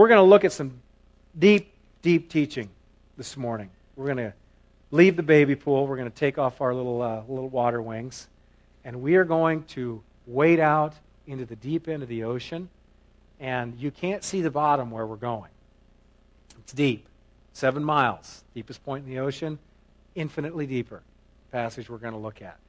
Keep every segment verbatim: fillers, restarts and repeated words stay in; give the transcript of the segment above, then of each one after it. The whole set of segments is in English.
we're going to look at some deep, deep teaching this morning. We're going to leave the baby pool. We're going to take off our little uh, little water wings, and we are going to wade out into the deep end of the ocean, and you can't see the bottom where we're going. It's deep. Seven miles. Deepest point in the ocean. Infinitely deeper passage we're going to look at.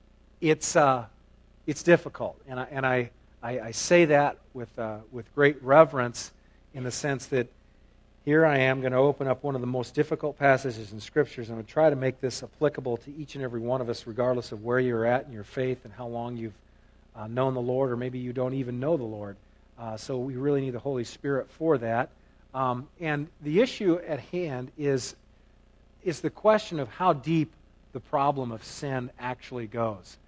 It's uh, it's difficult, and I, and I, I, I say that with uh, with great reverence in the sense that here I am going to open up one of the most difficult passages in Scriptures. I'm going to try to make this applicable to each and every one of us, regardless of where you're at in your faith and how long you've uh, known the Lord, or maybe you don't even know the Lord. Uh, so we really need the Holy Spirit for that. Um, and the issue at hand is, is the question of how deep the problem of sin actually goes.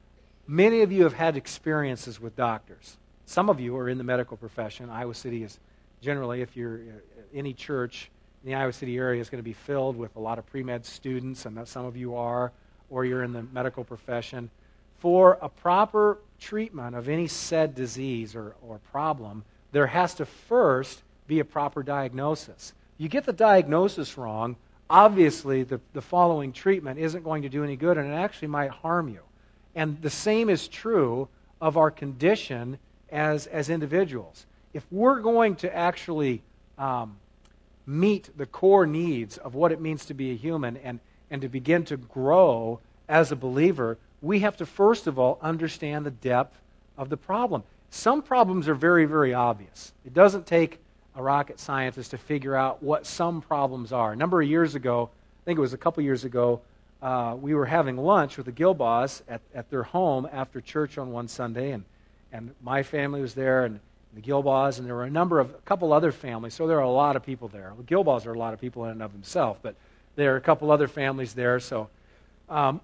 Many of you have had experiences with doctors. Some of you are in the medical profession. Iowa City is generally, if you're any church in the Iowa City area, is going to be filled with a lot of pre-med students, and that some of you are, or you're in the medical profession. For a proper treatment of any said disease or, or problem, there has to first be a proper diagnosis. You get the diagnosis wrong, obviously the, the following treatment isn't going to do any good, and it actually might harm you. And the same is true of our condition as, as individuals. If we're going to actually um, meet the core needs of what it means to be a human and, and to begin to grow as a believer, we have to first of all understand the depth of the problem. Some problems are very, very obvious. It doesn't take a rocket scientist to figure out what some problems are. A number of years ago, I think it was a couple years ago, uh, we were having lunch with the Gilbaws at, at their home after church on one Sunday, and, and my family was there, and the Gilbaws, and there were a number of, a couple other families, so there are a lot of people there. The Gilbaws are a lot of people in and of themselves, but there are a couple other families there, so um,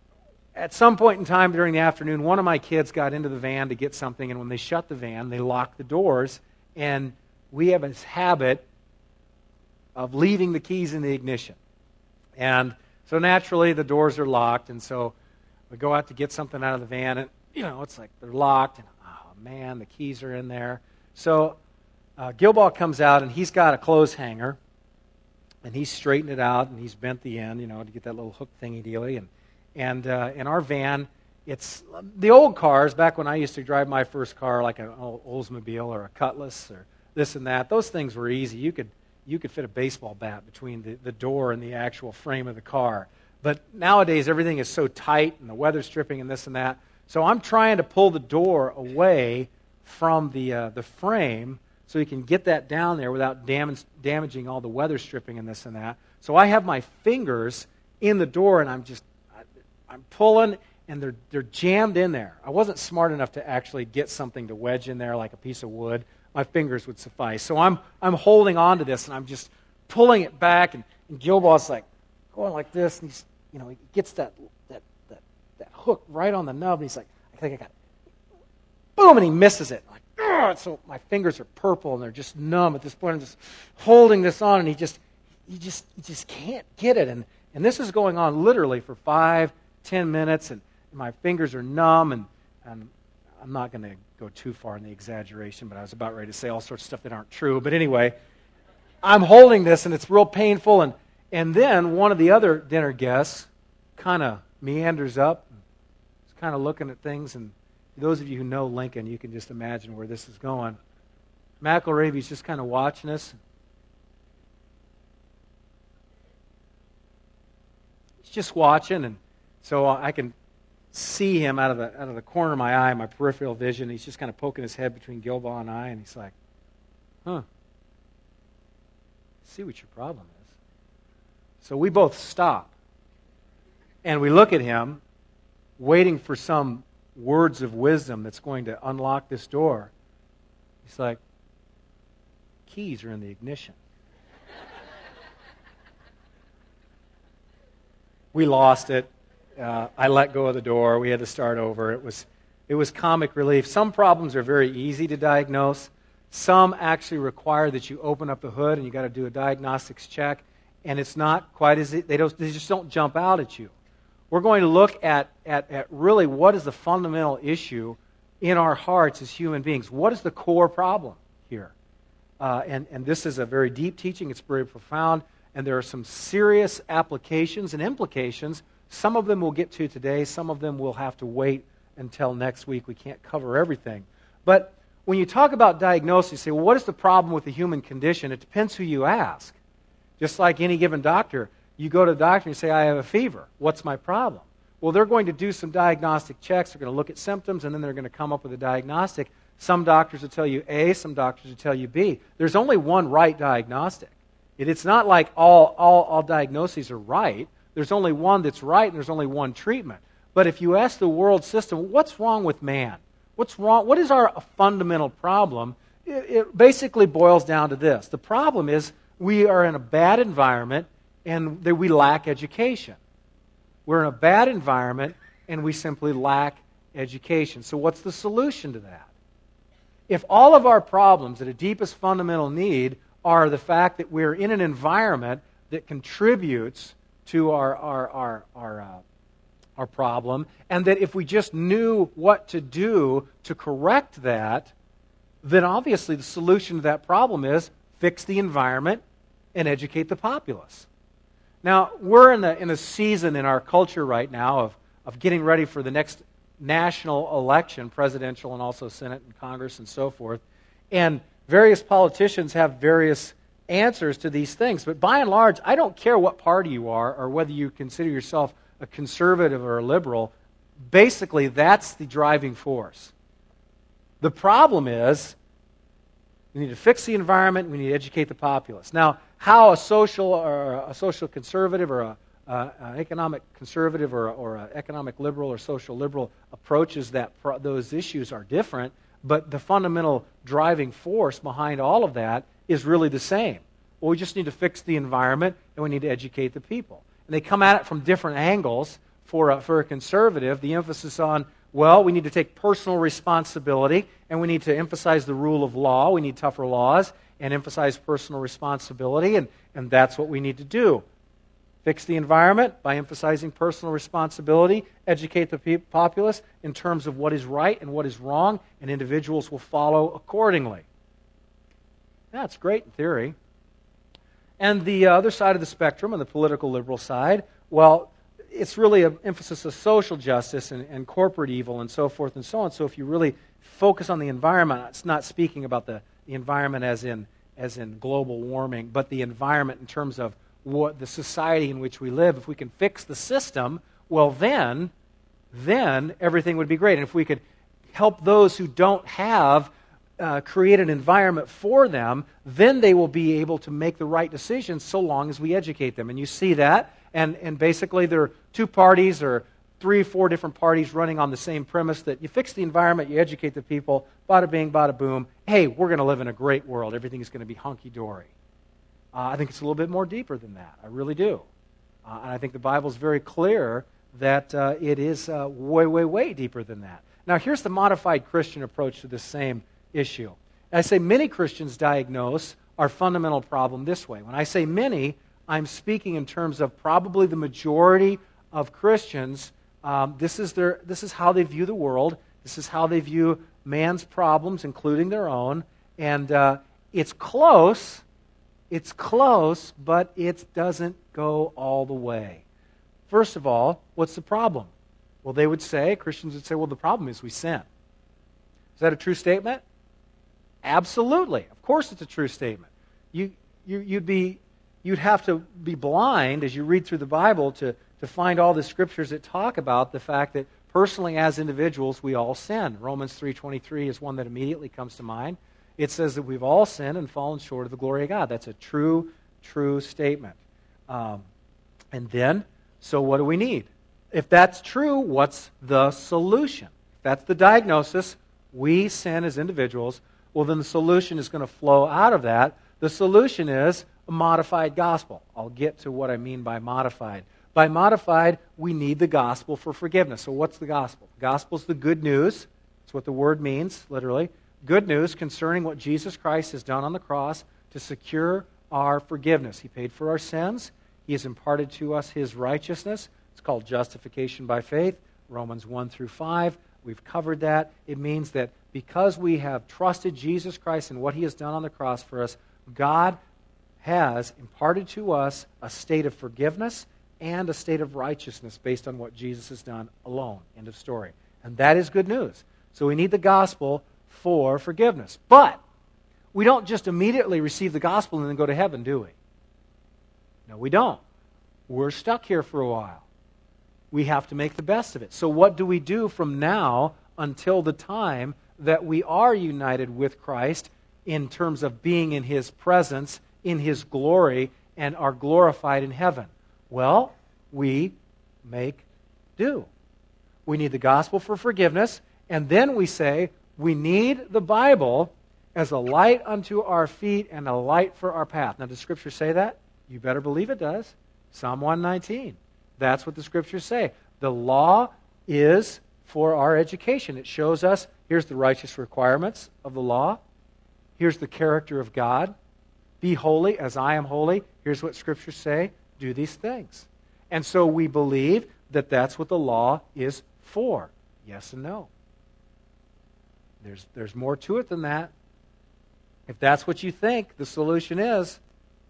at some point in time during the afternoon, one of my kids got into the van to get something, and when they shut the van, they locked the doors, and we have this habit of leaving the keys in the ignition. And so naturally, the doors are locked, and so we go out to get something out of the van, and, you know, it's like they're locked, and, oh, man, the keys are in there. So uh, Gilbaugh comes out, and he's got a clothes hanger, and he's straightened it out, and he's bent the end, you know, to get that little hook thingy-dealy, and And uh, in our van, it's the old cars, back when I used to drive my first car, like an old Oldsmobile or a Cutlass or this and that, those things were easy. You could you could fit a baseball bat between the, the door and the actual frame of the car. But nowadays, everything is so tight, and the weather stripping and this and that. So I'm trying to pull the door away from the uh, the frame so you can get that down there without damage, damaging all the weather stripping and this and that. So I have my fingers in the door, and I'm just I'm pulling, and they're they're jammed in there. I wasn't smart enough to actually get something to wedge in there like a piece of wood. My fingers would suffice. So I'm I'm holding on to this, and I'm just pulling it back, and, and Gilbaugh's like going like this, and he's, you know, he gets that that that that hook right on the nub, and he's like, I think I got it. Boom, and he misses it. I'm like, ugh! So my fingers are purple, and they're just numb at this point. I'm just holding this on, and he just he just he just can't get it. And and this is going on literally for five, ten minutes, and my fingers are numb, and, and I'm not going to go too far in the exaggeration, but I was about ready to say all sorts of stuff that aren't true. But anyway, I'm holding this, and it's real painful, and, and then one of the other dinner guests kind of meanders up, and is kind of looking at things, and those of you who know Lincoln, you can just imagine where this is going. McElravy's just kind of watching us. He's just watching, and so I can see him out of the out of the corner of my eye, my peripheral vision. He's just kind of poking his head between Gilbaugh and I, and he's like, huh, see what your problem is. So we both stop, and we look at him, waiting for some words of wisdom that's going to unlock this door. He's like, keys are in the ignition. We lost it. Uh, I let go of the door. We had to start over. It was, it was comic relief. Some problems are very easy to diagnose. Some actually require that you open up the hood and you got to do a diagnostics check, and it's not quite as they don't. They just don't jump out at you. We're going to look at at, at really what is the fundamental issue in our hearts as human beings. What is the core problem here? uh, and, and this is a very deep teaching. It's very profound, and there are some serious applications and implications. Some of them we'll get to today. Some of them we'll have to wait until next week. We can't cover everything. But when you talk about diagnosis, you say, well, what is the problem with the human condition? It depends who you ask. Just like any given doctor, you go to the doctor and you say, I have a fever. What's my problem? Well, they're going to do some diagnostic checks. They're going to look at symptoms, and then they're going to come up with a diagnostic. Some doctors will tell you A, some doctors will tell you B. There's only one right diagnostic. It, it's not like all, all, all diagnoses are right. There's only one that's right, and there's only one treatment. But if you ask the world system, what's wrong with man? What's wrong? What is our fundamental problem? It, it basically boils down to this. The problem is we are in a bad environment, and that we lack education. We're in a bad environment, and we simply lack education. So what's the solution to that? If all of our problems at a deepest fundamental need are the fact that we're in an environment that contributes to our, our, our, our, uh, our problem, and that if we just knew what to do to correct that, then obviously the solution to that problem is fix the environment and educate the populace. Now, we're in a, in a season in our culture right now of, of getting ready for the next national election, presidential and also Senate and Congress and so forth. And various politicians have various answers to these things. But by and large, I don't care what party you are or whether you consider yourself a conservative or a liberal. Basically, that's the driving force. The problem is we need to fix the environment, we need to educate the populace. Now, how a social or a social conservative or a, uh, an economic conservative or, or an economic liberal or social liberal approaches that pro- those issues are different, but the fundamental driving force behind all of that is really the same. Well, we just need to fix the environment, and we need to educate the people. And they come at it from different angles. For a, for a conservative, the emphasis on, well, we need to take personal responsibility, and we need to emphasize the rule of law. We need tougher laws and emphasize personal responsibility, and, and that's what we need to do. Fix the environment by emphasizing personal responsibility, educate the pe- populace in terms of what is right and what is wrong, and individuals will follow accordingly. That's great in theory. And the other side of the spectrum, on the political liberal side, well, it's really an emphasis of social justice and, and corporate evil and so forth and so on. So if you really focus on the environment, it's not speaking about the, the environment as in as in global warming, but the environment in terms of what the society in which we live. If we can fix the system, well then, then everything would be great. And if we could help those who don't have uh, create an environment for them, then they will be able to make the right decisions so long as we educate them. And you see that. And, and basically there are two parties or three, four different parties running on the same premise that you fix the environment, you educate the people, bada bing, bada boom. Hey, we're going to live in a great world. Everything is going to be hunky-dory. Uh, I think it's a little bit more deeper than that. I really do. Uh, and I think the Bible is very clear that uh, it is uh, way, way, way deeper than that. Now, here's the modified Christian approach to this same issue. I say many Christians diagnose our fundamental problem this way. When I say many, I'm speaking in terms of probably the majority of Christians. Um, this is their. This is how they view the world. This is how they view man's problems, including their own. And uh, it's close. It's close, but it doesn't go all the way. First of all, what's the problem? Well, they would say, Christians would say, well, the problem is we sin. Is that a true statement? Absolutely. Of course it's a true statement. You, you, you'd be... You'd have to be blind as you read through the Bible to, to find all the scriptures that talk about the fact that personally as individuals we all sin. Romans three twenty-three is one that immediately comes to mind. It says that we've all sinned and fallen short of the glory of God. That's a true, true statement. Um, and then, so what do we need? If that's true, what's the solution? If that's the diagnosis, we sin as individuals, well then the solution is going to flow out of that. The solution is a modified gospel. I'll get to what I mean by modified. By modified, we need the gospel for forgiveness. So what's the gospel? The gospel is the good news. That's what the word means, literally. Good news concerning what Jesus Christ has done on the cross to secure our forgiveness. He paid for our sins. He has imparted to us His righteousness. It's called justification by faith, Romans one through five. We've covered that. It means that because we have trusted Jesus Christ and what he has done on the cross for us, God has imparted to us a state of forgiveness and a state of righteousness based on what Jesus has done alone. End of story. And that is good news. So we need the gospel for forgiveness. But we don't just immediately receive the gospel and then go to heaven, do we? No, we don't. We're stuck here for a while. We have to make the best of it. So what do we do from now until the time that we are united with Christ in terms of being in his presence, in his glory, and are glorified in heaven? Well, we make do. We need the gospel for forgiveness, and then we say we need the Bible as a light unto our feet and a light for our path. Now, does Scripture say that? You better believe it does. Psalm one nineteen. That's what the Scriptures say. The law is for our education. It shows us, here's the righteous requirements of the law. Here's the character of God. Be holy as I am holy. Here's what Scriptures say. Do these things. And so we believe that that's what the law is for. Yes and no. There's, there's more to it than that. If that's what you think the solution is,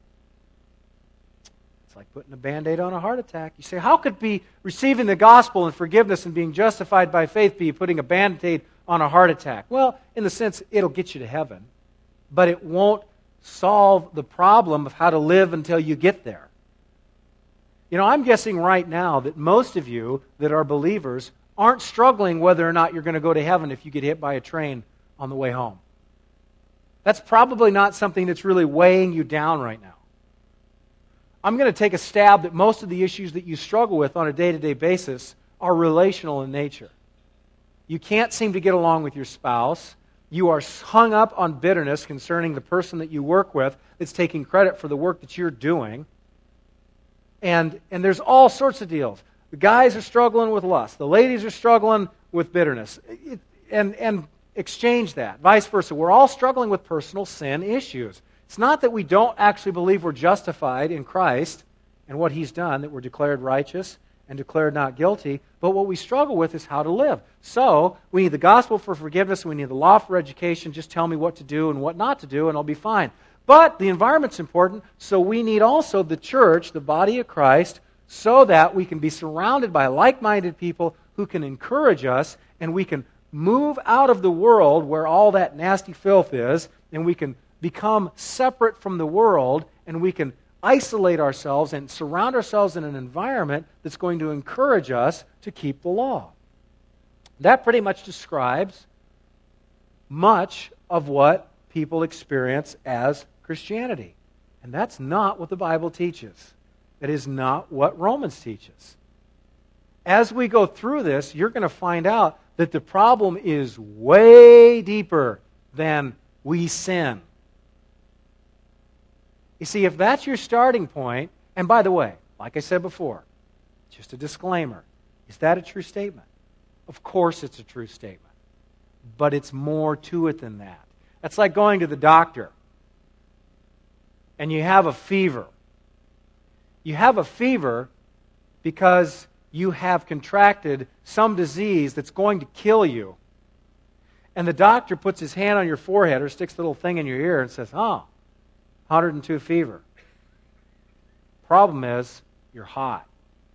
it's like putting a Band-Aid on a heart attack. You say, how could be receiving the gospel and forgiveness and being justified by faith be putting a Band-Aid on a heart attack? Well, in the sense, it'll get you to heaven, but it won't solve the problem of how to live until you get there. You know, I'm guessing right now that most of you that are believers aren't struggling whether or not you're going to go to heaven if you get hit by a train on the way home. That's probably not something that's really weighing you down right now. I'm going to take a stab that most of the issues that you struggle with on a day-to-day basis are relational in nature. You can't seem to get along with your spouse. You are hung up on bitterness concerning the person that you work with that's taking credit for the work that you're doing. And, and there's all sorts of deals. The guys are struggling with lust. The ladies are struggling with bitterness. It, and, and exchange that. Vice versa. We're all struggling with personal sin issues. It's not that we don't actually believe we're justified in Christ and what he's done, that we're declared righteous and declared not guilty, but what we struggle with is how to live. So, we need the gospel for forgiveness, we need the law for education. Just tell me what to do and what not to do, and I'll be fine. But the environment's important, so we need also the church, the body of Christ, so that we can be surrounded by like-minded people who can encourage us, and we can move out of the world where all that nasty filth is, and we can become separate from the world, and we can isolate ourselves and surround ourselves in an environment that's going to encourage us to keep the law. That pretty much describes much of what people experience as Christianity. And that's not what the Bible teaches. That is not what Romans teaches. As we go through this, you're going to find out that the problem is way deeper than we sin. You see, if that's your starting point, and by the way, like I said before, just a disclaimer, is that a true statement? Of course it's a true statement. But it's more to it than that. That's like going to the doctor and you have a fever. You have a fever because you have contracted some disease that's going to kill you. And the doctor puts his hand on your forehead or sticks the little thing in your ear and says, oh, one hundred two fever. Problem is, you're hot.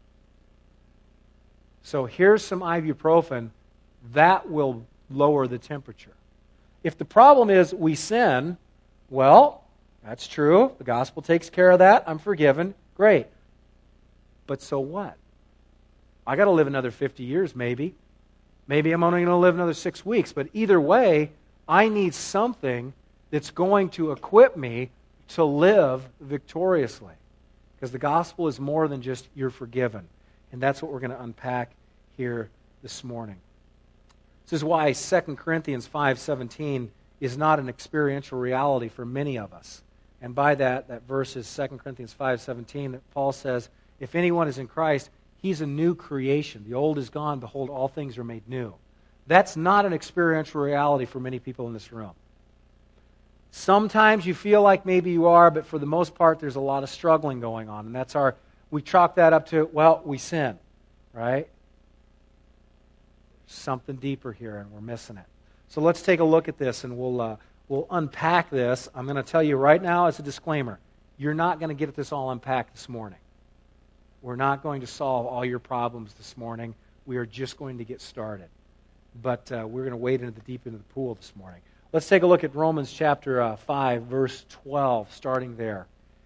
So here's some ibuprofen. That will lower the temperature. If the problem is we sin, well, that's true. The gospel takes care of that. I'm forgiven. Great. But so what? I got to live another fifty years, maybe. Maybe I'm only going to live another six weeks. But either way, I need something that's going to equip me to live victoriously. Because the gospel is more than just you're forgiven. And that's what we're going to unpack here this morning. This is why Second Corinthians five seventeen is not an experiential reality for many of us. And by that, that verse is Second Corinthians five seventeen that Paul says, if anyone is in Christ, he's a new creation. The old is gone, behold, all things are made new. That's not an experiential reality for many people in this room. Sometimes you feel like maybe you are, but for the most part, there's a lot of struggling going on. And that's our, we chalk that up to, well, we sin, right? Something deeper here, and we're missing it. So let's take a look at this, and we'll, uh, we'll unpack this. I'm going to tell you right now as a disclaimer, you're not going to get this all unpacked this morning. We're not going to solve all your problems this morning. We are just going to get started. But uh, we're going to wade into the deep into the pool this morning. Let's take a look at Romans chapter uh, five, verse twelve, starting there.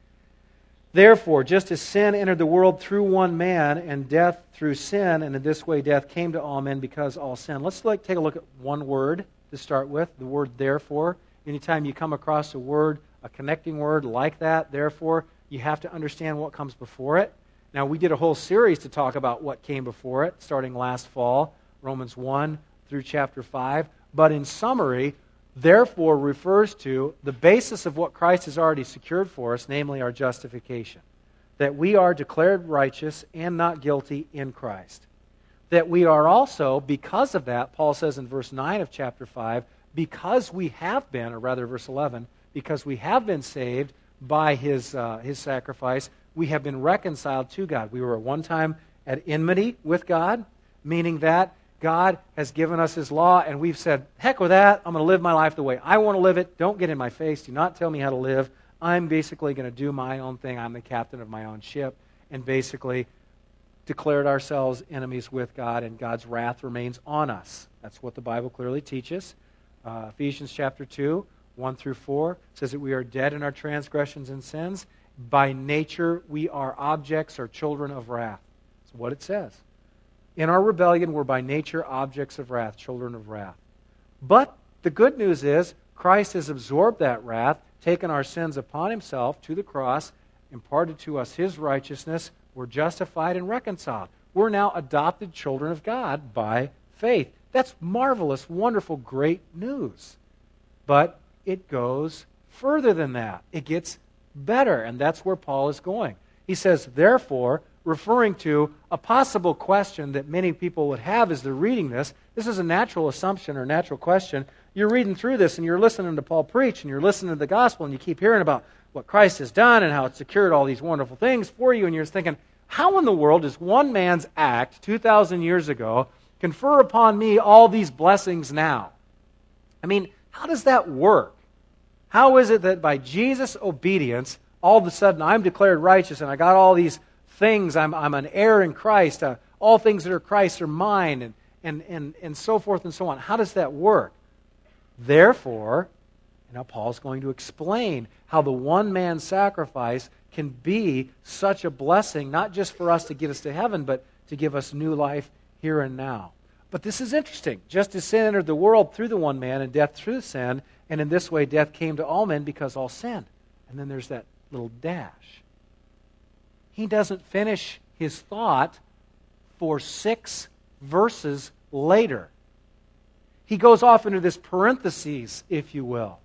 Therefore, just as sin entered the world through one man, and death through sin, and in this way death came to all men because all sin. Let's like, take a look at one word to start with, the word therefore. Anytime you come across a word, a connecting word like that, therefore, you have to understand what comes before it. Now, we did a whole series to talk about what came before it, starting last fall, Romans one through chapter five. But in summary, therefore refers to the basis of what Christ has already secured for us, namely our justification. That we are declared righteous and not guilty in Christ. That we are also, because of that, Paul says in verse nine of chapter five, because we have been, or rather verse eleven, because we have been saved by his, uh, his sacrifice, we have been reconciled to God. We were at one time at enmity with God, meaning that God has given us his law, and we've said, heck with that, I'm going to live my life the way I want to live it. Don't get in my face. Do not tell me how to live. I'm basically going to do my own thing. I'm the captain of my own ship, and basically declared ourselves enemies with God, and God's wrath remains on us. That's what the Bible clearly teaches. Uh, Ephesians chapter two, one through four, says that we are dead in our transgressions and sins. By nature, we are objects or children of wrath. That's what it says. In our rebellion, we're by nature objects of wrath, children of wrath. But the good news is, Christ has absorbed that wrath, taken our sins upon himself to the cross, imparted to us his righteousness. We're justified and reconciled. We're now adopted children of God by faith. That's marvelous, wonderful, great news. But it goes further than that. It gets better, and that's where Paul is going. He says, therefore, referring to a possible question that many people would have as they're reading this. This is a natural assumption or natural question. You're reading through this, and you're listening to Paul preach, and you're listening to the gospel, and you keep hearing about what Christ has done and how it's secured all these wonderful things for you, and you're thinking, how in the world does one man's act two thousand years ago confer upon me all these blessings now? I mean, how does that work? How is it that by Jesus' obedience, all of a sudden I'm declared righteous and I got all these things, I'm, I'm an heir in Christ, uh, all things that are Christ are mine, and, and, and, and so forth and so on. How does that work? Therefore, now Paul's going to explain how the one-man sacrifice can be such a blessing, not just for us to get us to heaven, but to give us new life here and now. But this is interesting. Just as sin entered the world through the one man, and death through sin, and in this way death came to all men because all sinned. And then there's that little dash. He doesn't finish his thought for six verses later. He goes off into this parentheses, if you will.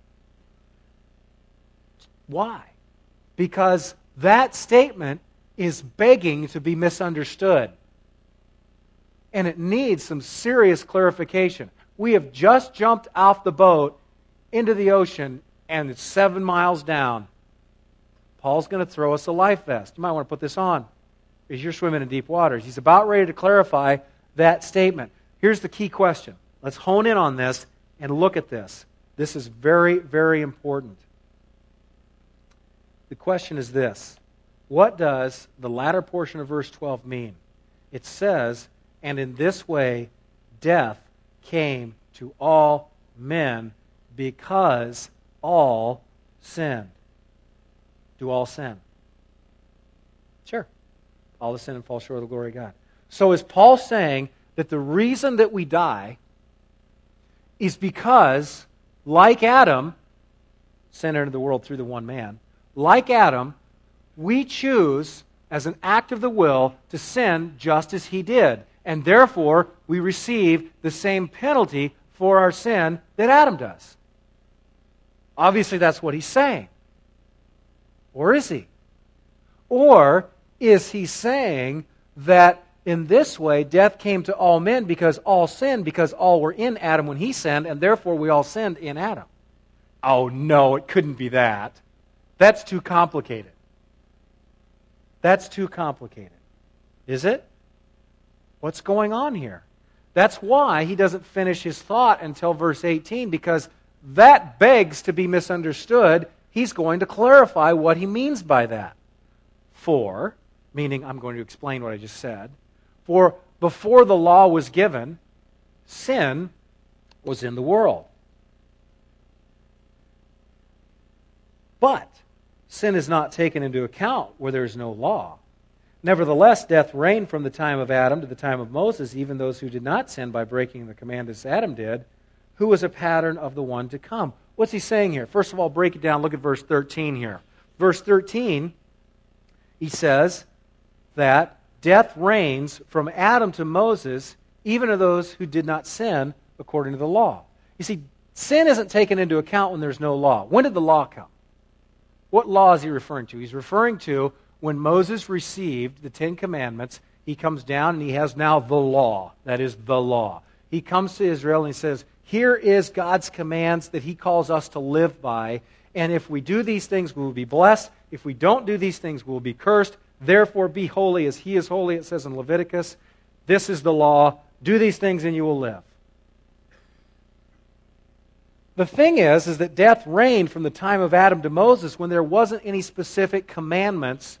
Why? Because that statement is begging to be misunderstood. And it needs some serious clarification. We have just jumped off the boat into the ocean, and it's seven miles down. Paul's going to throw us a life vest. You might want to put this on, because you're swimming in deep waters. He's about ready to clarify that statement. Here's the key question. Let's hone in on this and look at this. This is very, very important. The question is this. What does the latter portion of verse twelve mean? It says, and in this way death came to all men because all sinned. Do all sin? Sure. All have sinned and fall short of the glory of God. So is Paul saying that the reason that we die is because, like Adam, sin entered the world through the one man, like Adam, we choose as an act of the will to sin just as he did. And therefore, we receive the same penalty for our sin that Adam does. Obviously, that's what he's saying. Or is he? Or is he saying that in this way, death came to all men because all sinned, because all were in Adam when he sinned, and therefore we all sinned in Adam? Oh, no, it couldn't be that. That's too complicated. That's too complicated. Is it? What's going on here? That's why he doesn't finish his thought until verse eighteen, because that begs to be misunderstood. He's going to clarify what he means by that. For, meaning I'm going to explain what I just said, for before the law was given, sin was in the world. But sin is not taken into account where there is no law. Nevertheless, death reigned from the time of Adam to the time of Moses, even those who did not sin by breaking the command as Adam did, who was a pattern of the one to come. What's he saying here? First of all, break it down. Look at verse thirteen here. Verse thirteen, he says that death reigns from Adam to Moses, even of those who did not sin according to the law. You see, sin isn't taken into account when there's no law. When did the law come? What law is he referring to? He's referring to when Moses received the Ten Commandments. He comes down and he has now the law. That is the law. He comes to Israel and he says, here is God's commands that he calls us to live by. And if we do these things, we will be blessed. If we don't do these things, we will be cursed. Therefore, be holy as he is holy, it says in Leviticus. This is the law. Do these things and you will live. The thing is, is that death reigned from the time of Adam to Moses when there wasn't any specific commandments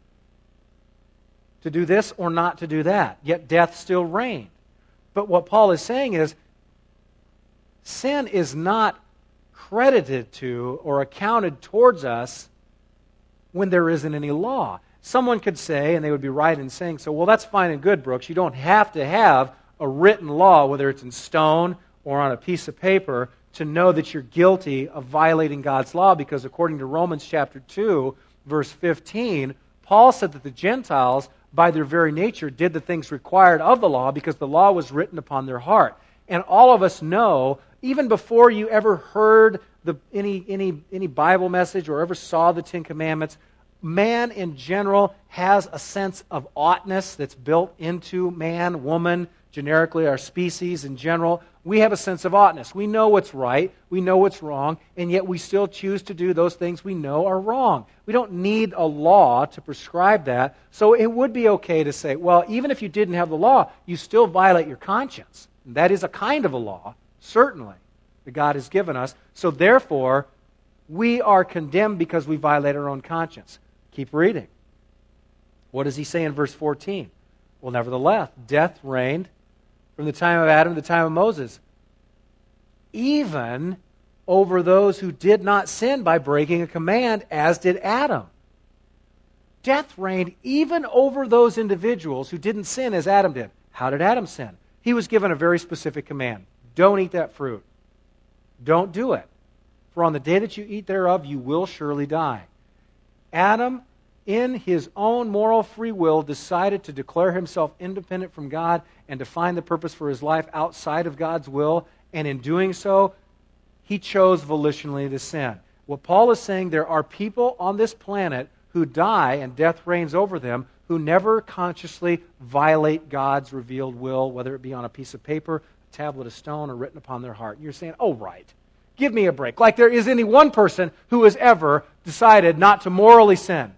to do this or not to do that. Yet death still reigned. But what Paul is saying is, sin is not credited to or accounted towards us when there isn't any law. Someone could say, and they would be right in saying so, well, that's fine and good, Brooks. You don't have to have a written law, whether it's in stone or on a piece of paper, to know that you're guilty of violating God's law, because according to Romans chapter two, verse fifteen, Paul said that the Gentiles, by their very nature, did the things required of the law because the law was written upon their heart. And all of us know, even before you ever heard the, any, any, any Bible message or ever saw the Ten Commandments, man in general has a sense of oughtness that's built into man, woman, generically our species in general. We have a sense of oughtness. We know what's right, we know what's wrong, and yet we still choose to do those things we know are wrong. We don't need a law to prescribe that, so it would be okay to say, well, even if you didn't have the law, you still violate your conscience. And that is a kind of a law, certainly, that God has given us. So therefore, we are condemned because we violate our own conscience. Keep reading. What does he say in verse fourteen? Well, nevertheless, death reigned from the time of Adam to the time of Moses, even over those who did not sin by breaking a command, as did Adam. Death reigned even over those individuals who didn't sin as Adam did. How did Adam sin? He was given a very specific command. Don't eat that fruit. Don't do it. For on the day that you eat thereof, you will surely die. Adam, in his own moral free will, decided to declare himself independent from God and to find the purpose for his life outside of God's will. And in doing so, he chose volitionally to sin. What Paul is saying, there are people on this planet who die and death reigns over them, who never consciously violate God's revealed will, whether it be on a piece of paper, a tablet of stone, or written upon their heart. And you're saying, oh, right. Give me a break. Like there is any one person who has ever decided not to morally sin.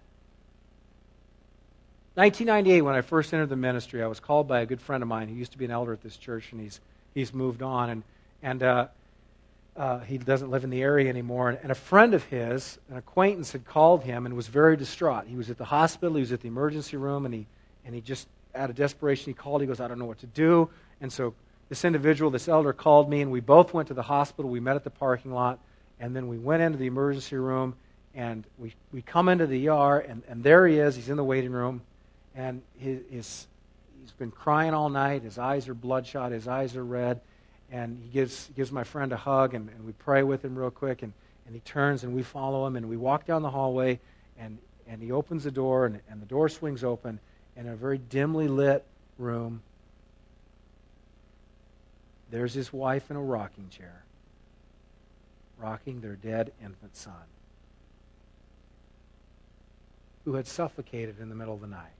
nineteen ninety-eight, when I first entered the ministry, I was called by a good friend of mine who used to be an elder at this church, and he's he's moved on, and and uh, uh, he doesn't live in the area anymore. And, and a friend of his, an acquaintance, had called him and was very distraught. He was at the hospital, he was at the emergency room, and he and he just, out of desperation, he called. He goes, I don't know what to do. And so this individual, this elder, called me, and we both went to the hospital. We met at the parking lot, and then we went into the emergency room, and we we come into the E R, and, and there he is. He's in the waiting room. And his, his, he's been crying all night. His eyes are bloodshot. His eyes are red. And he gives gives my friend a hug, and, and we pray with him real quick. And, and he turns, and we follow him. And we walk down the hallway, and, and he opens the door, and, and the door swings open. And in a very dimly lit room, there's his wife in a rocking chair, rocking their dead infant son, who had suffocated in the middle of the night.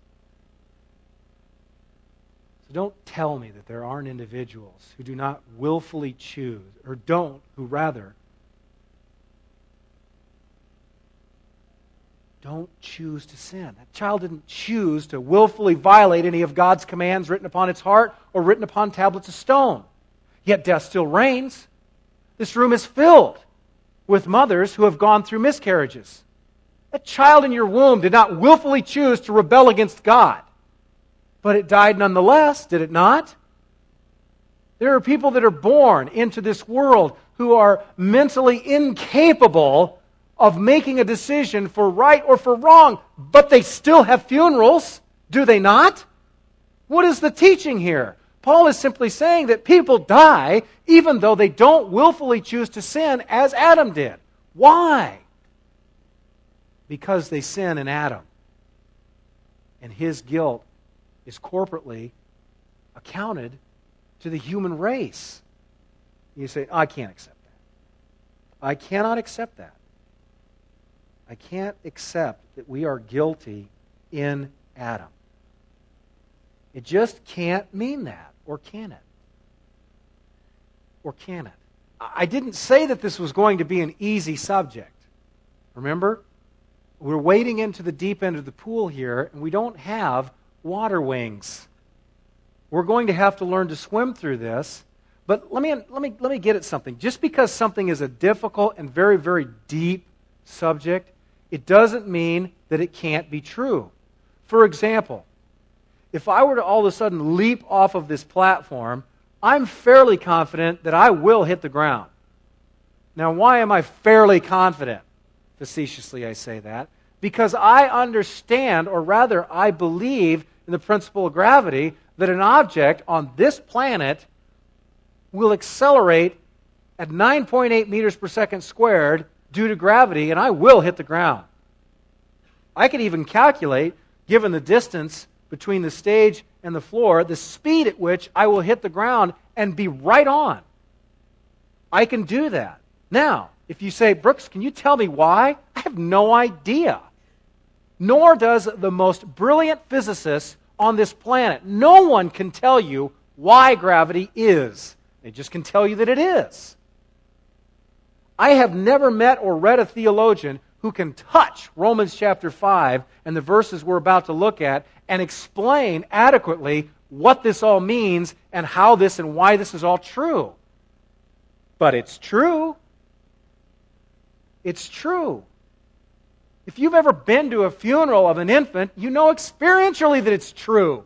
So don't tell me that there aren't individuals who do not willfully choose, or don't, who rather don't choose to sin. That child didn't choose to willfully violate any of God's commands written upon its heart or written upon tablets of stone. Yet death still reigns. This room is filled with mothers who have gone through miscarriages. That child in your womb did not willfully choose to rebel against God. But it died nonetheless, did it not? There are people that are born into this world who are mentally incapable of making a decision for right or for wrong, but they still have funerals, do they not? What is the teaching here? Paul is simply saying that people die even though they don't willfully choose to sin as Adam did. Why? Because they sin in Adam. And his guilt is corporately accounted to the human race. You say, I can't accept that. I cannot accept that. I can't accept that we are guilty in Adam. It just can't mean that, or can it? Or can it? I didn't say that this was going to be an easy subject. Remember? We're wading into the deep end of the pool here, and we don't have water wings. We're going to have to learn to swim through this. But let me, let me, let me get at something. Just because something is a difficult and very, very deep subject, it doesn't mean that it can't be true. For example, if I were to all of a sudden leap off of this platform, I'm fairly confident that I will hit the ground. Now, why am I fairly confident? Facetiously, I say that. Because I understand, or rather, I believe in the principle of gravity, that an object on this planet will accelerate at nine point eight meters per second squared due to gravity, and I will hit the ground. I could even calculate, given the distance between the stage and the floor, the speed at which I will hit the ground and be right on. I can do that. Now, if you say, Brooks, can you tell me why? I have no idea. Nor does the most brilliant physicist on this planet. No one can tell you why gravity is. They just can tell you that it is. I have never met or read a theologian who can touch Romans chapter five and the verses we're about to look at and explain adequately what this all means and how this and why this is all true. But it's true. It's true. If you've ever been to a funeral of an infant, you know experientially that it's true.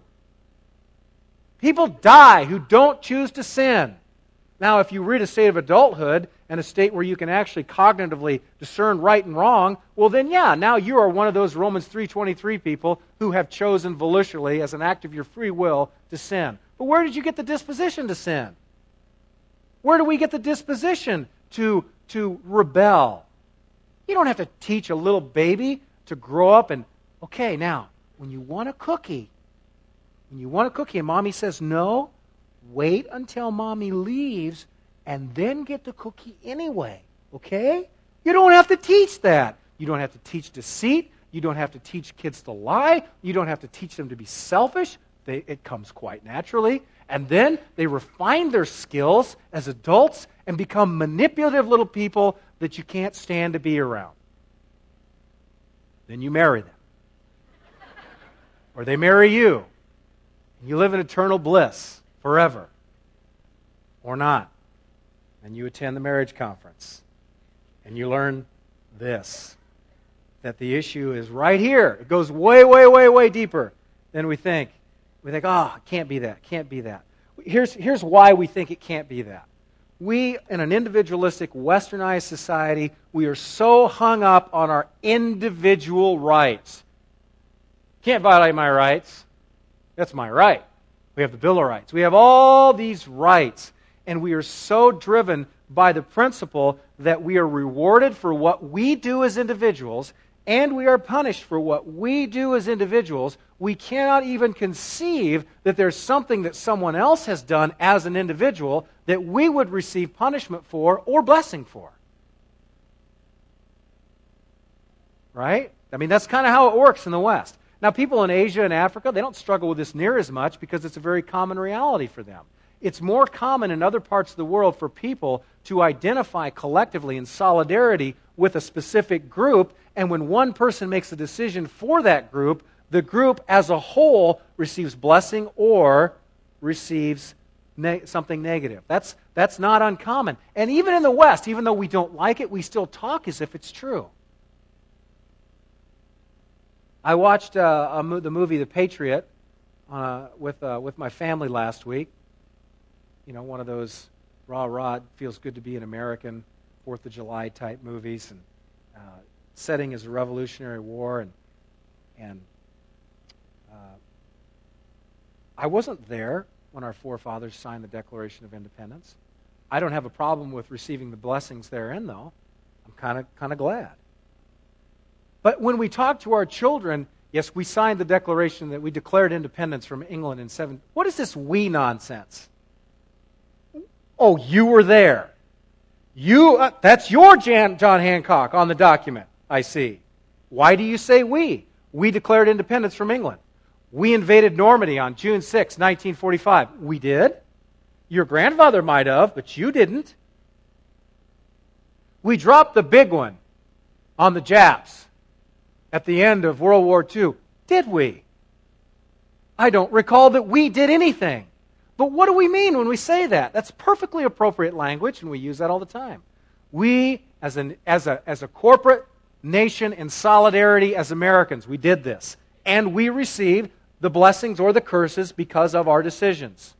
People die who don't choose to sin. Now, if you read a state of adulthood and a state where you can actually cognitively discern right and wrong, well then, yeah, now you are one of those Romans three twenty-three people who have chosen volitionally as an act of your free will to sin. But where did you get the disposition to sin? Where do we get the disposition to, to rebel? You don't have to teach a little baby to grow up and, okay, now, when you want a cookie, when you want a cookie and mommy says no, wait until mommy leaves and then get the cookie anyway, okay? You don't have to teach that. You don't have to teach deceit. You don't have to teach kids to lie. You don't have to teach them to be selfish. They, it comes quite naturally. And then they refine their skills as adults and become manipulative little people that you can't stand to be around. Then you marry them. Or they marry you. And you live in eternal bliss forever. Or not. And you attend the marriage conference. And you learn this. That the issue is right here. It goes way, way, way, way deeper than we think. We think, oh, it can't be that, can't be that. Here's, here's why we think it can't be that. We, in an individualistic, westernized society, we are so hung up on our individual rights. Can't violate my rights. That's my right. We have the Bill of Rights. We have all these rights. And we are so driven by the principle that we are rewarded for what we do as individuals, and we are punished for what we do as individuals. We cannot even conceive that there's something that someone else has done as an individual that we would receive punishment for or blessing for. Right? I mean, that's kind of how it works in the West. Now, people in Asia and Africa, they don't struggle with this near as much because it's a very common reality for them. It's more common in other parts of the world for people to identify collectively in solidarity with a specific group, and when one person makes a decision for that group, the group as a whole receives blessing or receives ne- something negative. That's, that's not uncommon. And even in the West, even though we don't like it, we still talk as if it's true. I watched uh, a mo- the movie The Patriot uh, with, uh, with my family last week. You know, one of those rah-rah, feels good to be an American, Fourth of July type movies, and uh, setting is a Revolutionary War, and and uh, I wasn't there when our forefathers signed the Declaration of Independence. I don't have a problem with receiving the blessings therein, though. I'm kind of kind of glad. But when we talk to our children, yes, we signed the declaration that we declared independence from England in seven. What is this we nonsense? Oh, you were there. You, uh, that's your Jan, John Hancock on the document, I see. Why do you say we? We declared independence from England. We invaded Normandy on June sixth, nineteen forty-five. We did. Your grandfather might have, but you didn't. We dropped the big one on the Japs at the end of World War Two. Did we? I don't recall that we did anything. But what do we mean when we say that? That's perfectly appropriate language, and we use that all the time. We, as, an, as, a, as a corporate nation in solidarity as Americans, we did this. And we received the blessings or the curses because of our decisions.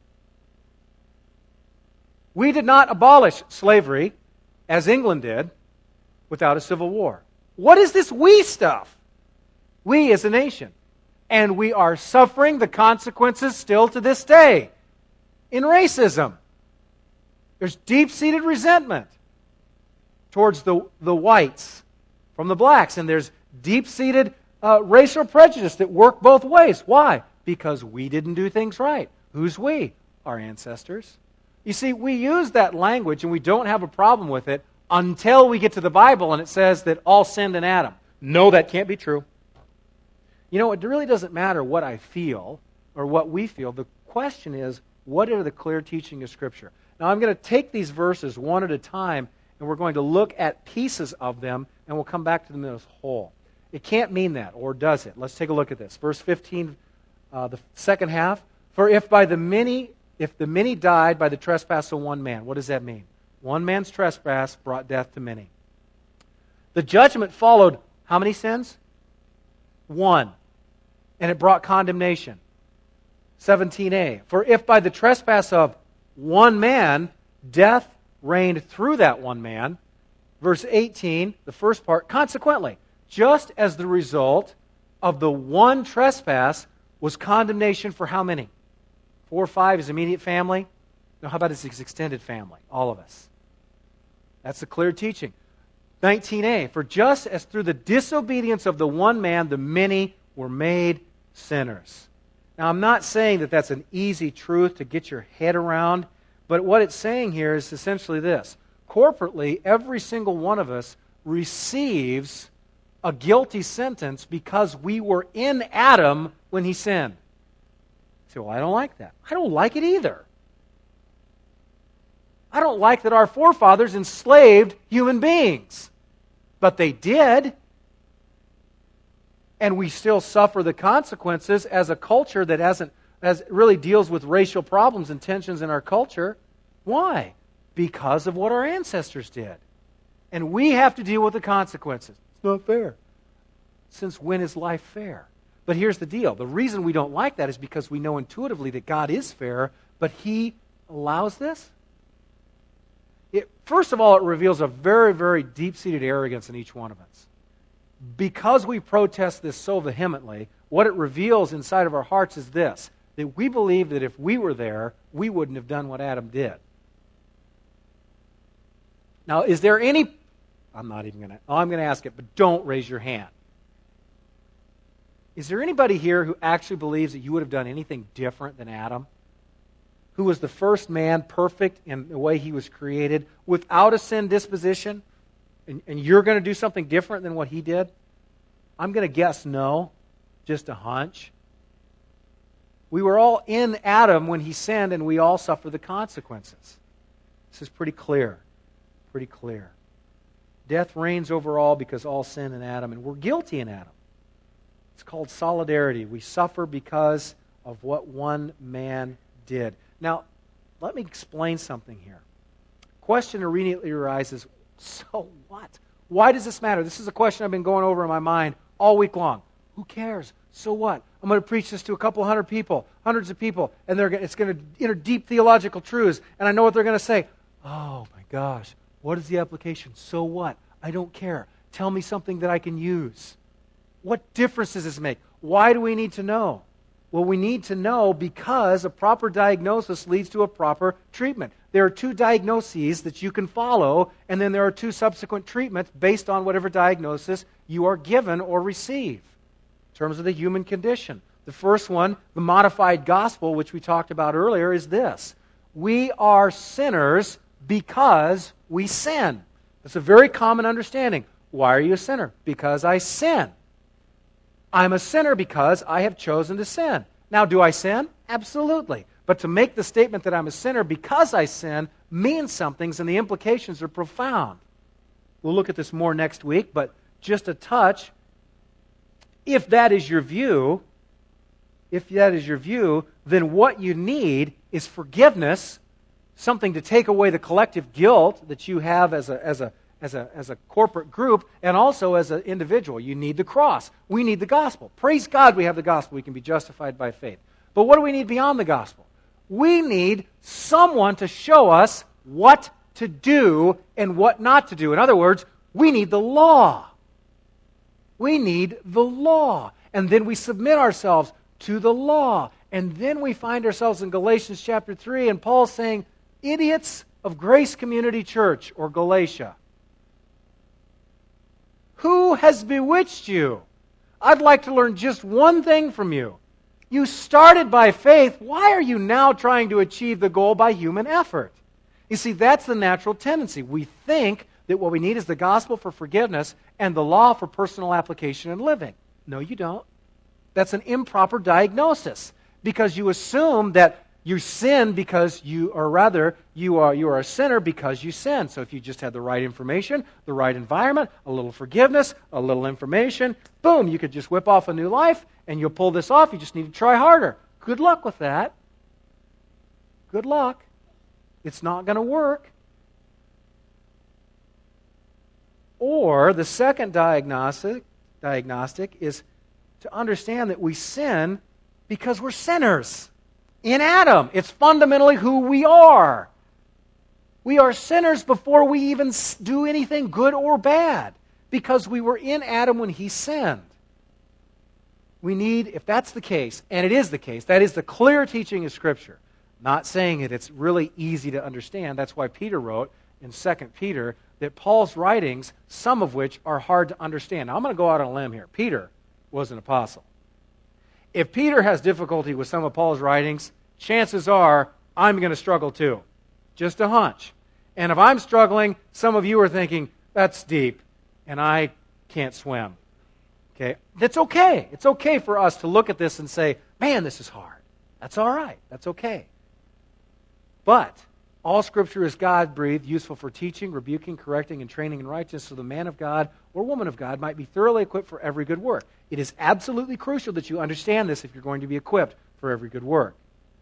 We did not abolish slavery, as England did, without a civil war. What is this we stuff? We as a nation. And we are suffering the consequences still to this day. In racism, there's deep-seated resentment towards the, the whites from the blacks, and there's deep-seated uh, racial prejudice that work both ways. Why? Because we didn't do things right. Who's we? Our ancestors. You see, we use that language, and we don't have a problem with it until we get to the Bible, and it says that all sinned in Adam. No, that can't be true. You know, it really doesn't matter what I feel or what we feel. The question is, what are the clear teaching of Scripture? Now, I'm going to take these verses one at a time, and we're going to look at pieces of them, and we'll come back to them as whole. It can't mean that, or does it? Let's take a look at this. Verse fifteen, uh, the second half. For if by the many, if the many died by the trespass of one man, what does that mean? One man's trespass brought death to many. The judgment followed how many sins? One. And it brought condemnation. seventeen a. For if by the trespass of one man, death reigned through that one man. Verse eighteen, the first part, consequently, just as the result of the one trespass was condemnation for how many? Four or five, his immediate family? No, how about his extended family? All of us. That's the clear teaching. nineteen a, for just as through the disobedience of the one man, the many were made sinners. Now, I'm not saying that that's an easy truth to get your head around, but what it's saying here is essentially this. Corporately, every single one of us receives a guilty sentence because we were in Adam when he sinned. You say, well, I don't like that. I don't like it either. I don't like that our forefathers enslaved human beings. But they did. And we still suffer the consequences as a culture that hasn't, as really deals with racial problems and tensions in our culture. Why? Because of what our ancestors did. And we have to deal with the consequences. It's not fair. Since when is life fair? But here's the deal. The reason we don't like that is because we know intuitively that God is fair, but He allows this. It, first of all, it reveals a very, very deep-seated arrogance in each one of us. Because we protest this so vehemently, what it reveals inside of our hearts is this, that we believe that if we were there, we wouldn't have done what Adam did. Now, is there any... I'm not even going to... Oh, I'm going to ask it, but don't raise your hand. Is there anybody here who actually believes that you would have done anything different than Adam? Who was the first man, perfect in the way he was created, without a sin disposition? And, and you're going to do something different than what he did? I'm going to guess no, just a hunch. We were all in Adam when he sinned, and we all suffer the consequences. This is pretty clear. Pretty clear. Death reigns over all because all sin in Adam, and we're guilty in Adam. It's called solidarity. We suffer because of what one man did. Now, let me explain something here. Question immediately arises, so what? Why does this matter? This is a question I've been going over in my mind all week long. Who cares? So what? I'm going to preach this to a couple hundred people, hundreds of people, and they're it's going to enter deep theological truths, and I know what they're going to say. Oh my gosh, what is the application? So what? I don't care. Tell me something that I can use. What difference does this make? Why do we need to know? Well, we need to know because a proper diagnosis leads to a proper treatment. There are two diagnoses that you can follow, and then there are two subsequent treatments based on whatever diagnosis you are given or receive in terms of the human condition. The first one, the modified gospel, which we talked about earlier, is this. We are sinners because we sin. That's a very common understanding. Why are you a sinner? Because I sin. I'm a sinner because I have chosen to sin. Now, do I sin? Absolutely. But to make the statement that I'm a sinner because I sin means something, and the implications are profound. We'll look at this more next week, but just a touch. If that is your view, if that is your view, then what you need is forgiveness, something to take away the collective guilt that you have as a as a as a as a corporate group, and also as an individual. You need the cross. We need the gospel. Praise God we have the gospel. We can be justified by faith. But what do we need beyond the gospel? We need someone to show us what to do and what not to do. In other words, we need the law. We need the law. And then we submit ourselves to the law. And then we find ourselves in Galatians chapter three, and Paul's saying, idiots of Grace Community Church, or Galatia, who has bewitched you? I'd like to learn just one thing from you. You started by faith. Why are you now trying to achieve the goal by human effort? You see, that's the natural tendency. We think that what we need is the gospel for forgiveness and the law for personal application and living. No, you don't. That's an improper diagnosis because you assume that you sin because you, or rather, you are you are a sinner because you sin. So if you just had the right information, the right environment, a little forgiveness, a little information, boom, you could just whip off a new life, and you'll pull this off. You just need to try harder. Good luck with that. Good luck. It's not going to work. Or the second diagnostic, diagnostic is to understand that we sin because we're sinners. In Adam, it's fundamentally who we are. We are sinners before we even do anything good or bad because we were in Adam when he sinned. We need, if that's the case, and it is the case, that is the clear teaching of Scripture. Not saying it, it's really easy to understand. That's why Peter wrote in Second Peter that Paul's writings, some of which are hard to understand. Now, I'm going to go out on a limb here. Peter was an apostle. If Peter has difficulty with some of Paul's writings, chances are I'm going to struggle too. Just a hunch. And if I'm struggling, some of you are thinking, that's deep, and I can't swim. Okay? That's okay. It's okay for us to look at this and say, man, this is hard. That's all right. That's okay. But all Scripture is God-breathed, useful for teaching, rebuking, correcting, and training in righteousness, so the man of God or woman of God might be thoroughly equipped for every good work. It is absolutely crucial that you understand this if you're going to be equipped for every good work.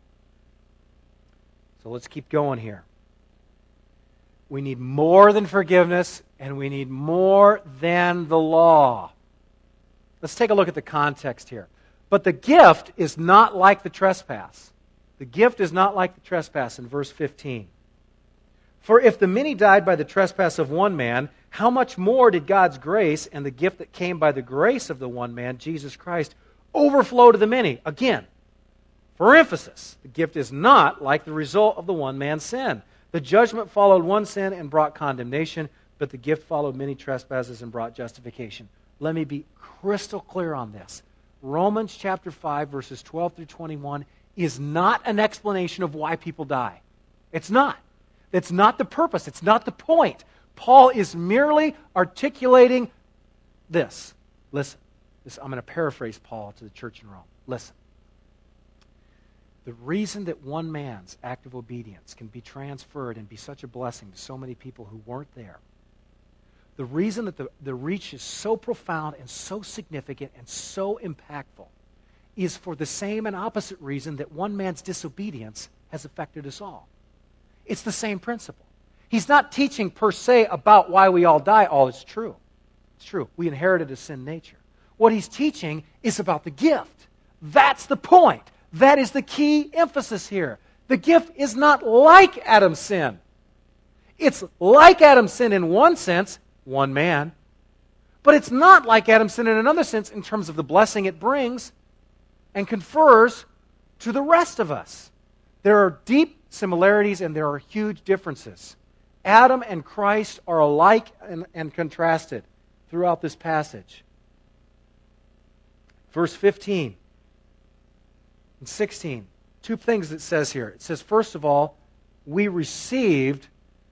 So let's keep going here. We need more than forgiveness, and we need more than the law. Let's take a look at the context here. But the gift is not like the trespass. The gift is not like the trespass in verse fifteen. For if the many died by the trespass of one man, how much more did God's grace and the gift that came by the grace of the one man, Jesus Christ, overflow to the many? Again, for emphasis, the gift is not like the result of the one man's sin. The judgment followed one sin and brought condemnation, but the gift followed many trespasses and brought justification. Let me be crystal clear on this. Romans chapter five, verses twelve through twenty-one is not an explanation of why people die. It's not. It's not the purpose. It's not the point. Paul is merely articulating this. Listen. This, I'm going to paraphrase Paul to the church in Rome. Listen. The reason that one man's act of obedience can be transferred and be such a blessing to so many people who weren't there, the reason that the, the reach is so profound and so significant and so impactful is for the same and opposite reason that one man's disobedience has affected us all. It's the same principle. He's not teaching per se about why we all die. All it's true. It's true. We inherited a sin nature. What he's teaching is about the gift. That's the point. That is the key emphasis here. The gift is not like Adam's sin. It's like Adam's sin in one sense, one man, but it's not like Adam's sin in another sense in terms of the blessing it brings and confers to the rest of us. There are deep similarities and there are huge differences. Adam and Christ are alike and, and contrasted throughout this passage. Verse fifteen and sixteen, two things it says here. It says, first of all, we received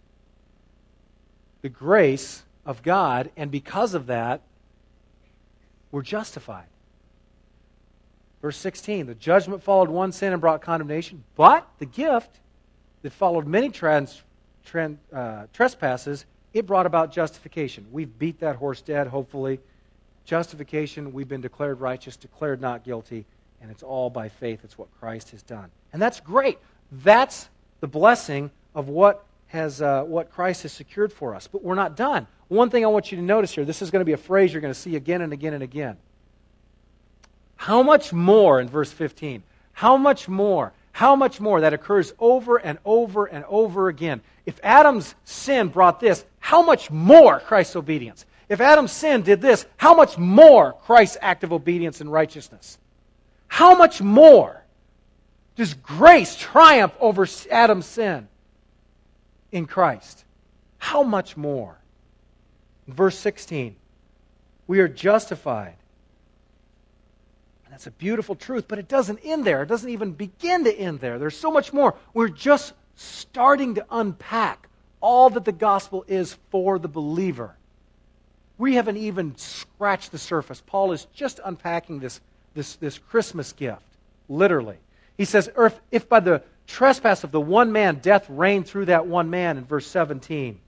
the grace of God, and because of that, we're justified. Verse sixteen, the judgment followed one sin and brought condemnation, but the gift that followed many trans, trans, uh, trespasses, it brought about justification. We've beat that horse dead, hopefully. Justification, we've been declared righteous, declared not guilty, and it's all by faith. It's what Christ has done. And that's great. That's the blessing of what has uh, what Christ has secured for us. But we're not done. One thing I want you to notice here, this is going to be a phrase you're going to see again and again and again. How much more, in verse fifteen, how much more, how much more, that occurs over and over and over again. If Adam's sin brought this, how much more Christ's obedience? If Adam's sin did this, how much more Christ's act of obedience and righteousness? How much more does grace triumph over Adam's sin in Christ? How much more? In verse sixteen, we are justified. And that's a beautiful truth, but it doesn't end there. It doesn't even begin to end there. There's so much more. We're just starting to unpack all that the gospel is for the believer. We haven't even scratched the surface. Paul is just unpacking this, this, this Christmas gift, literally. He says, if, if by the trespass of the one man death reigned through that one man, in verse seventeen,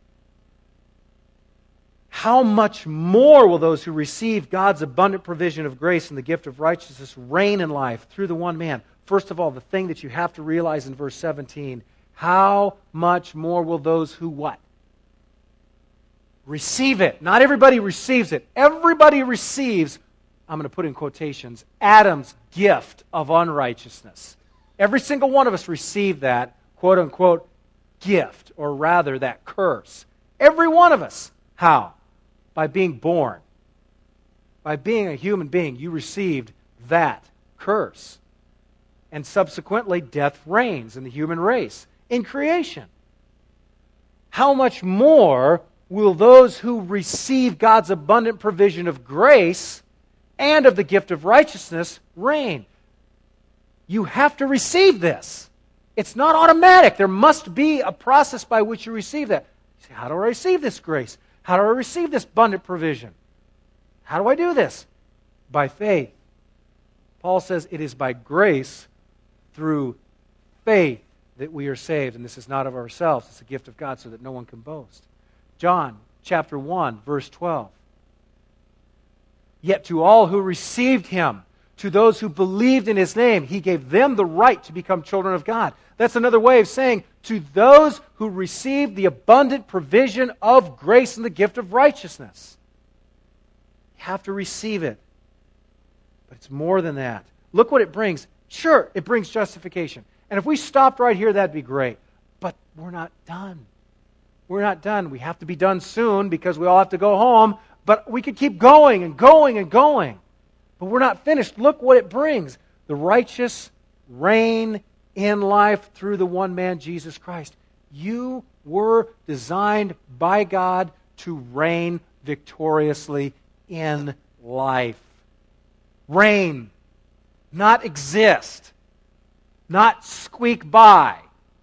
how much more will those who receive God's abundant provision of grace and the gift of righteousness reign in life through the one man? First of all, the thing that you have to realize in verse seventeen, how much more will those who what? Receive it. Not everybody receives it. Everybody receives, I'm going to put in quotations, Adam's gift of unrighteousness. Every single one of us received that, quote unquote, gift, or rather that curse. Every one of us. How? By being born. By being a human being, you received that curse. And subsequently, death reigns in the human race, in creation. How much more will those who receive God's abundant provision of grace and of the gift of righteousness reign? You have to receive this. It's not automatic. There must be a process by which you receive that. You say, how do I receive this grace? How do I receive this abundant provision? How do I do this? By faith. Paul says it is by grace through faith that we are saved. And this is not of ourselves. It's a gift of God so that no one can boast. John chapter one, verse twelve. Yet to all who received him, to those who believed in his name, he gave them the right to become children of God. That's another way of saying, to those who received the abundant provision of grace and the gift of righteousness. You have to receive it. But it's more than that. Look what it brings. Sure, it brings justification. And if we stopped right here, that'd be great. But we're not done. We're not done. We have to be done soon because we all have to go home. But we could keep going and going and going. But we're not finished. Look what it brings. The righteous reign in life through the one man, Jesus Christ. You were designed by God to reign victoriously in life. Reign. Not exist. Not squeak by.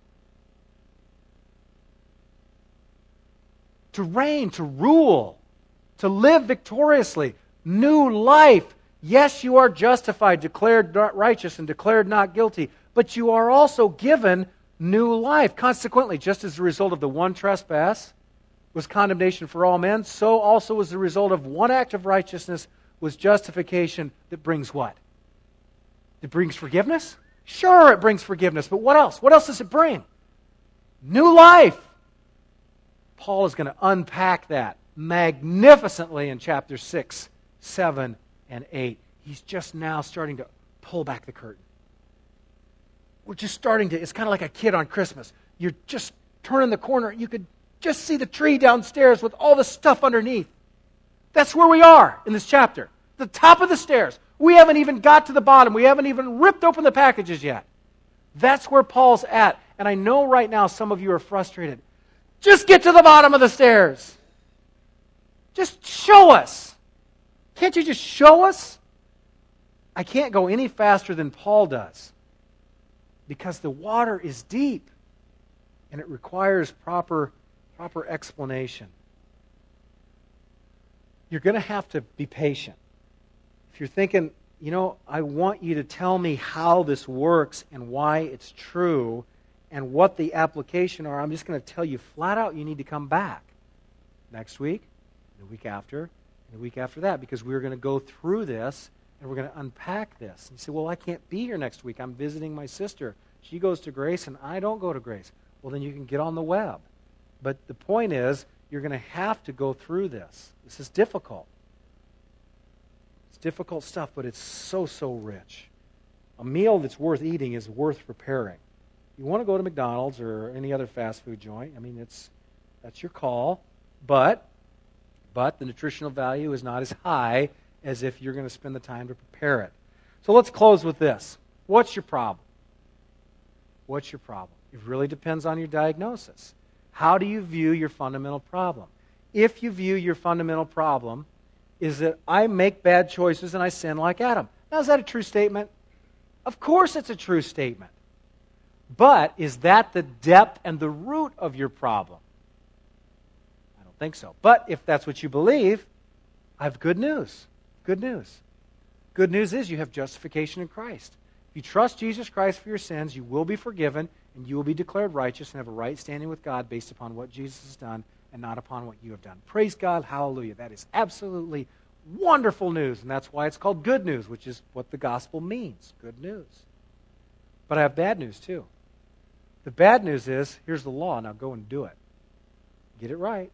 To reign, to rule, to live victoriously. New life. Yes, you are justified, declared righteous, and declared not guilty. but you are also given new life. Consequently, just as a result of the one trespass was condemnation for all men, so also as the result of one act of righteousness was justification that brings what? It brings forgiveness? Sure, it brings forgiveness, but what else? What else does it bring? New life. Paul is going to unpack that magnificently in chapter six, seven, and eight. He's just now starting to pull back the curtain. We're just starting to, it's kind of like a kid on Christmas. You're just turning the corner. You could just see the tree downstairs with all the stuff underneath. That's where we are in this chapter. The top of the stairs. We haven't even got to the bottom. We haven't even ripped open the packages yet. That's where Paul's at. And I know right now some of you are frustrated. Just get to the bottom of the stairs. Just show us. Can't you just show us? I can't go any faster than Paul does, because the water is deep and it requires proper, proper explanation. You're going to have to be patient. If you're thinking, you know, I want you to tell me how this works and why it's true and what the application are, I'm just going to tell you flat out you need to come back next week, the week after, and the week after that, because we're going to go through this and we're going to unpack this. And you say, well, I can't be here next week. I'm visiting my sister. She goes to Grace and I don't go to Grace. Well, then you can get on the web. But the point is, you're going to have to go through this. This is difficult. It's difficult stuff, but it's so, so rich. A meal that's worth eating is worth preparing. You want to go to McDonald's or any other fast food joint, I mean, it's that's your call, but but the nutritional value is not as high as if you're going to spend the time to prepare it. So let's close with this. What's your problem? What's your problem? It really depends on your diagnosis. How do you view your fundamental problem? If you view your fundamental problem is that I make bad choices and I sin like Adam. Now, is that a true statement? Of course it's a true statement. But is that the depth and the root of your problem? I don't think so. But if that's what you believe, I have good news. Good news. Good news is you have justification in Christ. If you trust Jesus Christ for your sins, you will be forgiven and you will be declared righteous and have a right standing with God based upon what Jesus has done and not upon what you have done. Praise God. Hallelujah. That is absolutely wonderful news, and that's why it's called good news, which is what the gospel means. Good news. But I have bad news too. The bad news is, here's the law, now go and do it. Get it right.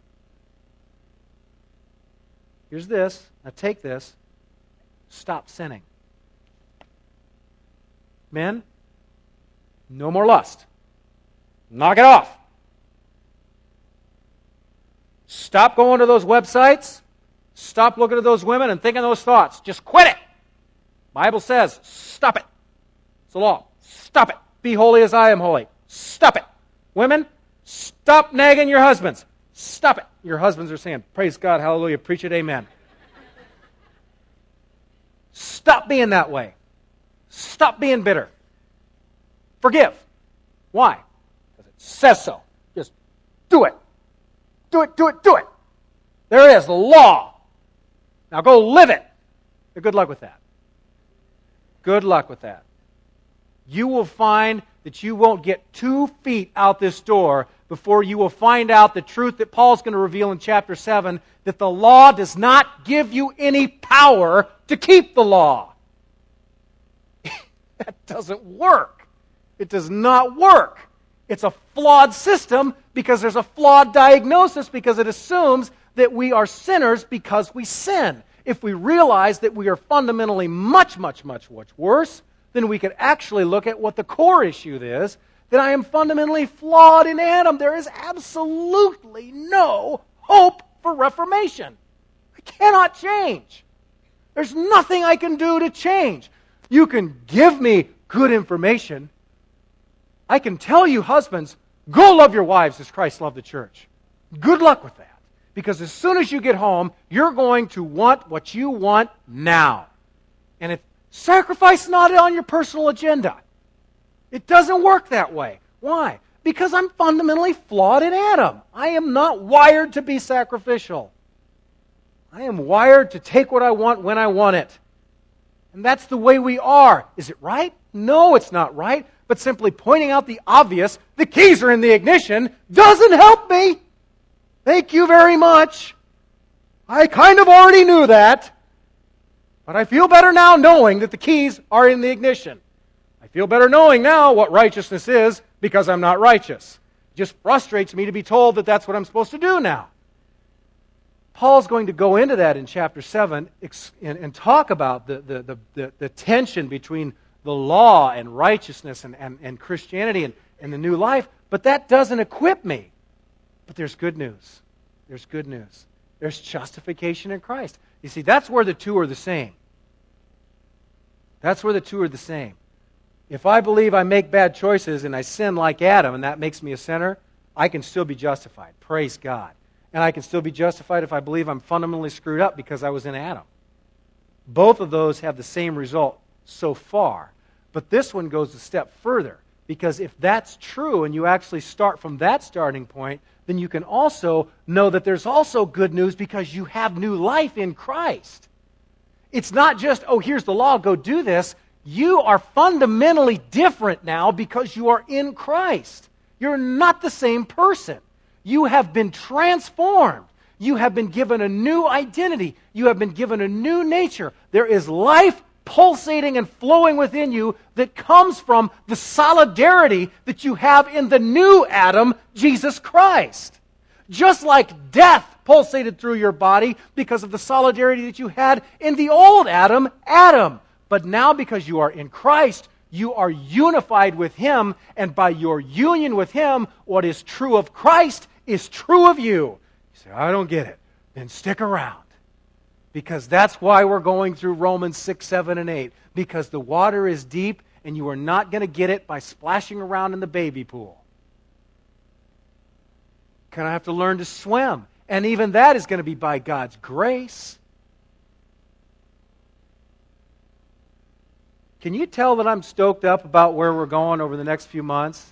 Here's this, now take this, stop sinning. Men, no more lust. Knock it off. Stop going to those websites. Stop looking at those women and thinking those thoughts. Just quit it. Bible says, stop it. It's the law. Stop it. Be holy as I am holy. Stop it. Women, stop nagging your husbands. Stop it. Your husbands are saying, praise God, hallelujah, preach it, amen. Stop being that way. Stop being bitter. Forgive. Why? Because it says so. Just do it. Do it, do it, do it. There it is, the law. Now go live it. But good luck with that. Good luck with that. You will find that you won't get two feet out this door before you will find out the truth that Paul's going to reveal in chapter seven, that the law does not give you any power to keep the law. That doesn't work. It does not work. It's a flawed system because there's a flawed diagnosis, because it assumes that we are sinners because we sin. If we realize that we are fundamentally much, much, much, much worse, then we could actually look at what the core issue is, that I am fundamentally flawed in Adam. There is absolutely no hope for reformation. I cannot change. There's nothing I can do to change. You can give me good information. I can tell you, husbands, go love your wives as Christ loved the church. Good luck with that. Because as soon as you get home, you're going to want what you want now. And if sacrifice not on your personal agenda. It doesn't work that way. Why? Because I'm fundamentally flawed in Adam. I am not wired to be sacrificial. I am wired to take what I want when I want it. And that's the way we are. Is it right? No, it's not right. But simply pointing out the obvious, the keys are in the ignition, doesn't help me. Thank you very much. I kind of already knew that. But I feel better now knowing that the keys are in the ignition. I feel better knowing now what righteousness is because I'm not righteous. It just frustrates me to be told that that's what I'm supposed to do now. Paul's going to go into that in chapter seven and, and talk about the, the, the, the, the tension between the law and righteousness and, and, and Christianity and, and the new life, but that doesn't equip me. But there's good news. There's good news. There's justification in Christ. You see, that's where the two are the same. That's where the two are the same. If I believe I make bad choices and I sin like Adam and that makes me a sinner, I can still be justified. Praise God. And I can still be justified if I believe I'm fundamentally screwed up because I was in Adam. Both of those have the same result so far. But this one goes a step further, because if that's true and you actually start from that starting point, then you can also know that there's also good news because you have new life in Christ. It's not just, oh, here's the law, go do this. You are fundamentally different now because you are in Christ. You're not the same person. You have been transformed. You have been given a new identity. You have been given a new nature. There is life pulsating and flowing within you that comes from the solidarity that you have in the new Adam, Jesus Christ. Just like death pulsated through your body because of the solidarity that you had in the old Adam, Adam. But now because you are in Christ, you are unified with Him, and by your union with Him, what is true of Christ is true of you. You say, I don't get it. Then stick around. Because that's why we're going through Romans six, seven, and eight. Because the water is deep, and you are not going to get it by splashing around in the baby pool. Going to have to learn to swim. And even that is going to be by God's grace. Can you tell that I'm stoked up about where we're going over the next few months?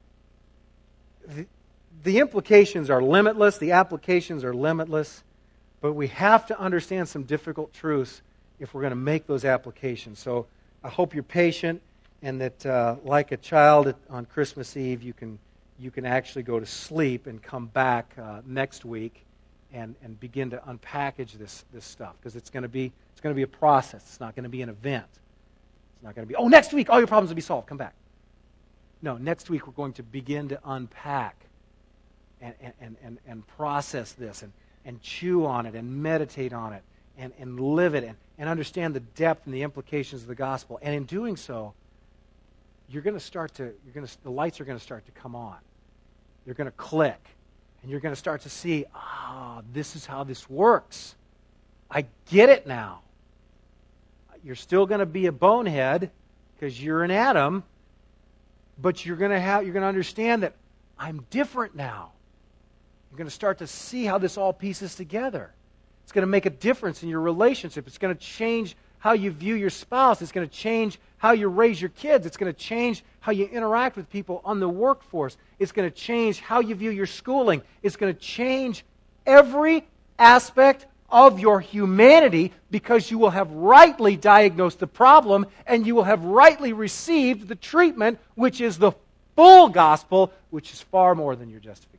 The, the implications are limitless. The applications are limitless. But we have to understand some difficult truths if we're going to make those applications. So I hope you're patient and that, uh, like a child on Christmas Eve, you can you can actually go to sleep and come back uh, next week and, and begin to unpackage this this stuff, because it's going to be it's going to be a process. It's not going to be an event. It's not going to be, oh, next week all your problems will be solved. Come back. No, next week we're going to begin to unpack and and and, and process this and. and chew on it and meditate on it and, and live it and, and understand the depth and the implications of the gospel. And in doing so, you're going to start to, you're going to, the lights are going to start to come on. They're going to click. And you're going to start to see, ah, oh, this is how this works. I get it now. You're still going to be a bonehead because you're an Adam, but you're going to have, you're going to understand that I'm different now. You're going to start to see how this all pieces together. It's going to make a difference in your relationship. It's going to change how you view your spouse. It's going to change how you raise your kids. It's going to change how you interact with people on the workforce. It's going to change how you view your schooling. It's going to change every aspect of your humanity, because you will have rightly diagnosed the problem and you will have rightly received the treatment, which is the full gospel, which is far more than your justification.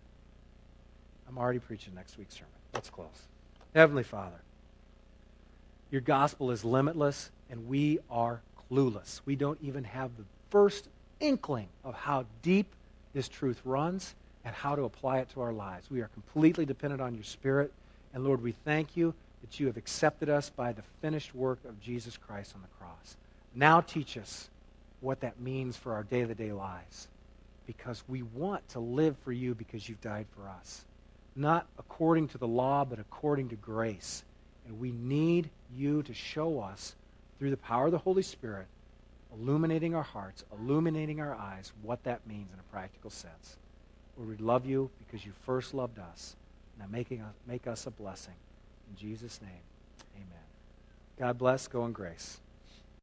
I'm already preaching next week's sermon. Let's close. Heavenly Father, your gospel is limitless, and we are clueless. We don't even have the first inkling of how deep this truth runs and how to apply it to our lives. We are completely dependent on your Spirit, and Lord, we thank you that you have accepted us by the finished work of Jesus Christ on the cross. Now teach us what that means for our day-to-day lives, because we want to live for you because you've died for us. Not according to the law, but according to grace. And we need you to show us, through the power of the Holy Spirit, illuminating our hearts, illuminating our eyes, what that means in a practical sense. Lord, we love you because you first loved us. Now making us, make us a blessing. In Jesus' name, amen. God bless. Go in grace.